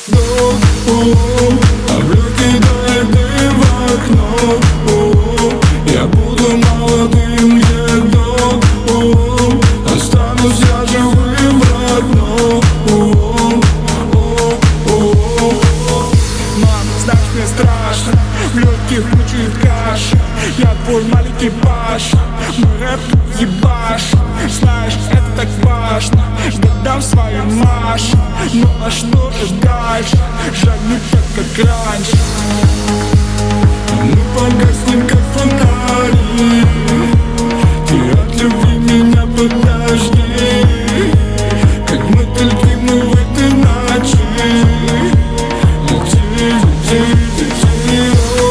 Кидая ты в окно, я буду молодым едом, останусь я живым родном. Мама, знаешь, мне страшно, в легких мучает каша. Я твой маленький Паша, мой рэп тут ебашь. Знаешь, это так важно, что дам свою Машу. Ну а что же дальше? Жаль, не так, как раньше. Мы погаснем, как фонари. Ты от любви меня подожди. Как мы летим мы в этой ночи. Лети, лети, лети,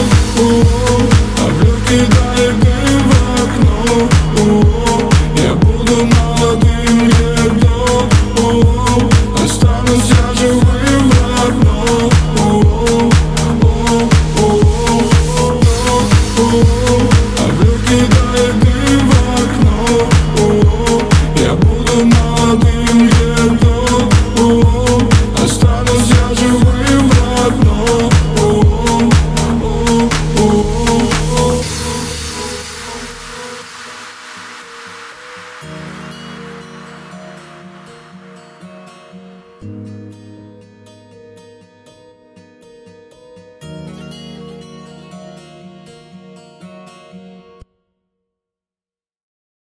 кидая ты в окно, я буду молодым едом, останусь я живым родном. Кидая ты в окно, я буду молодым едом, останусь я живым родном.